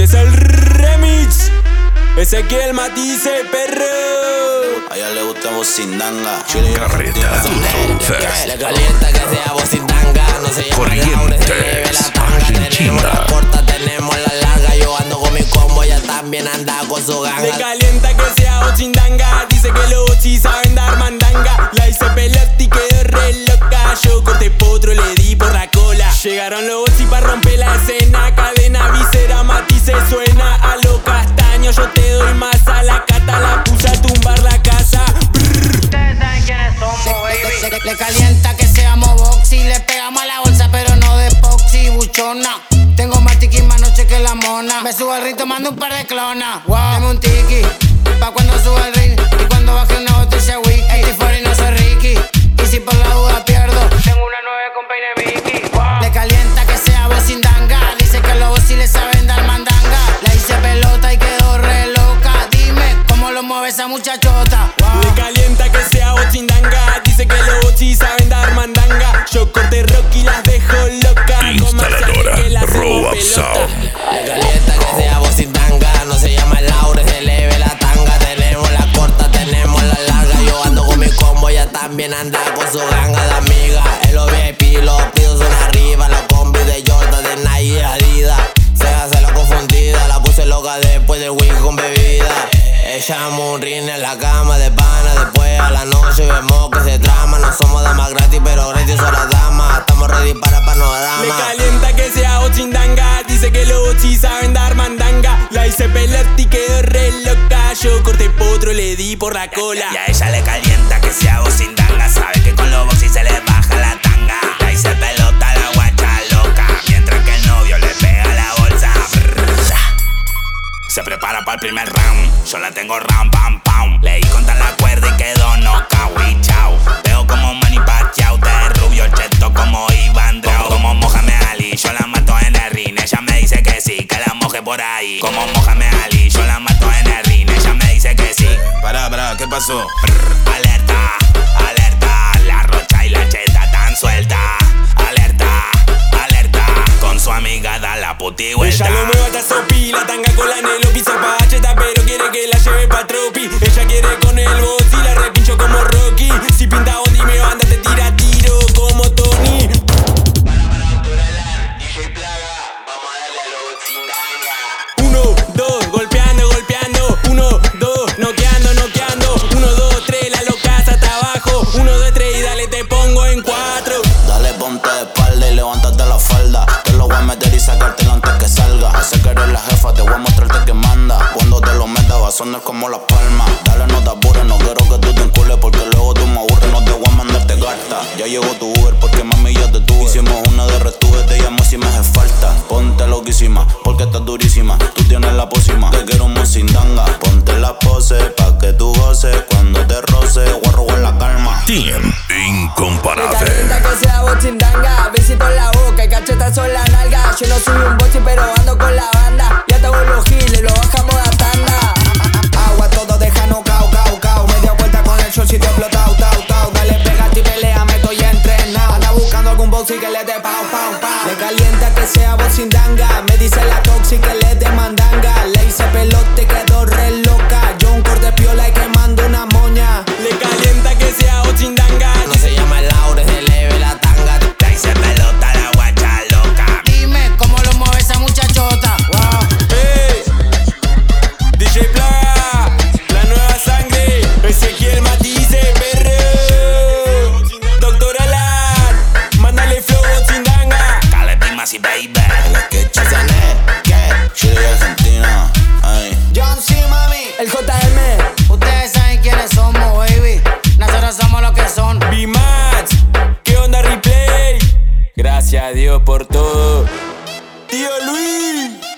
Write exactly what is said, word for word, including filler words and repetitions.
Es el remix. Ezequiel Matice, perro. A ella le gusta Bocindanga. Chile y Carreta Fest. Le calienta que sea Bocindanga. No se llama Corrientes, Tenemos la corta, tenemos la larga. Yo ando con mi combo, ella también anda con su ganga. Le calienta que sea Bocindanga. Dice que los ochis saben dar mandanga. La hice pelota y quedó re loca. Yo corté potro, le di por la cola. Llegaron los ochis para romper la escena. Cadena, visera, Matice suena a lo castaño. Yo te doy más a la cata, la puse a tumbar la casa. Ustedes saben quiénes somos, baby. Le, le, le calienta que seamos boxy. Le pegamos a la bolsa, pero no de epoxy, buchona. Tengo más tiki más noche que la mona. Me subo al ring tomando un par de clonas. Wow. Dame un tiki, pa' cuando suba al ring. Y cuando baje una botella wiki. Este fuera y no soy Ricky. Y si por la duda pierdo, tengo una nueve con peine Vicky. Wow. Le calienta que sea Bocindanga. Dice que los bocis le saben dar mandanga. Le hice pelota y quedó re loca. Dime cómo lo mueve esa muchachota. Wow. Le calienta que sea Bocindanga. Dice que los ochis saben dar mandanga. Yo corté rock y las dejo locas. Instaladora Rob Sound. Le calienta que sea Bocindanga. No se llama Laura, se leve la tanga. Tenemos la corta, tenemos la larga. Yo ando con mi combo, ella también anda con su ganga de amiga. En los V I P los pidos son arriba. La combi de Jordan, de Nike y Adidas. Se hace la confundida, la puse loca después del whisky con bebida. Echamos un ring en la cama de pana. Después a la noche vemos que se trama. No somos damas gratis, pero gratis son las damas. Estamos ready para panorama. Le calienta que sea Bocindanga. Dice que los ochis saben dar mandanga. La hice pelota y quedó re loca. Yo corté potro, le di por la cola. Y a ella le calienta que sea Bocindanga. Sabe que con los boxis se le baja la tanga. La hice pelota, la guacha loca. Mientras que el novio le pega la bolsa. Se prepara para el primer round. Yo la tengo round, pam, pam. Leí contra la cuerda y quedó knockout y chao. Veo como Manny Pacquiao, de rubio cheto como Iván Drago. Como Mohamed Ali, yo la mato en el ring. Ella me dice que sí, que la moje por ahí. Como Mohamed Ali, yo la mato en el ring. Ella me dice que sí. Pará, pará, ¿qué pasó? Brr, alerta, alerta. La rocha y la cheta tan suelta. Alerta, alerta. Con su amiga da la puti vuelta. Ella lo mueve hasta sopi, la tanga con la nelo, pisa pacheta, pero quiere que la lleve pa' tropi. Ella quiere con el boss y la repincho como Rocky. Si pinta Bondi me banda, te tira tiro como Tony. Uno, dos, golpeando, golpeando. Uno, dos, noqueando, noqueando. Uno, dos, tres, la locaza hasta abajo. Uno, dos, tres y dale, te pongo en cuatro. Dale, ponte de espalda y levántate la falda. Te lo voy a meter y sacártelo antes que salga. Sé que eres la jefa, te voy a mostrarte que manda. Cuando te lo metas va a sonar como las palmas. Dale, no te apures, no quiero que tú te encules, porque luego tú me aburres, no te voy a mandarte carta. Ya llegó tu Uber porque mami ya te tuve. Hicimos una de retuve, te llamo si me hace falta. Ponte loquísima, porque estás durísima. Tú tienes la pócima, te quiero un Bocindanga. Ponte la pose, pa' que tú goces. Cuando te roce, voy a robar la calma. Team Le Incomparable. calienta que sea Bocindanga. Besito en la boca y cachetas en la nalga. Yo no soy un bochi, pero ando con la banda. Ya estamos los giles, lo bajamos a tanda. Agua todo deja no cao, cao, cao. Media vuelta con el short y te explota, tau, tau, tau. Dale, pegate y pelea, me estoy entrenado. Anda buscando algún boxy que le dé pau, pau, pau. Le calienta que sea Bocindanga. Me dice la toxi que le dé mandanga. Le hice pelote, quedó re loca. Yo un corte piola y quemando una moña. Le calienta que sea Bocindanga. No se llama Laura, se leve la tanga. La hice pelota, la guacha loca. Dime cómo lo mueve esa muchachota. Wow. Hey, D J Plaga, la nueva sangre. Ezequiel Matice, perro. Doctor Alan, mándale flow Bocindanga. Cale Dimas y baby. La que chisané, que Chile y Argentina. Ay. John C, mami. El J M, Ustedes saben quiénes somos, baby. Nosotros somos lo que son. B-Max, ¿qué onda replay? Gracias a Dios por todo. Tío Luis.